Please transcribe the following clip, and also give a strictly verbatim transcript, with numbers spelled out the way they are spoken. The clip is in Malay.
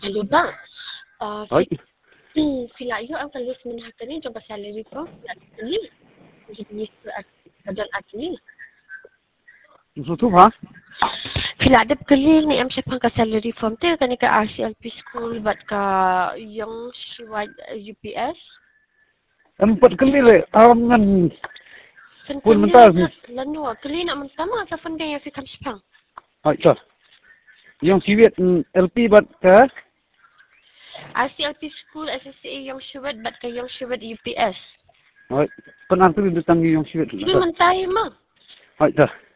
Kalibang. Uh, Oi. Sila iyo ang kalis minahaka ni jung salary ko. Ni. Hindi kadal atni. Susu ha? Sila adap kali ni am siya pang ka-salary form te kani ka R C L P school bat ka yung Shiwad U P S. Empat kali le. Aman. Pun mentas ni. Lano kali nak mentama sa funding yang fikam sepang. Oi, sir. Yung siwit L P bat ka? R C L P school S S A yung Shiwad bat ka yung Shiwad U P S. Oi. Penang tu ditang yung siwit. Ibu mentay mo. Oi, sir.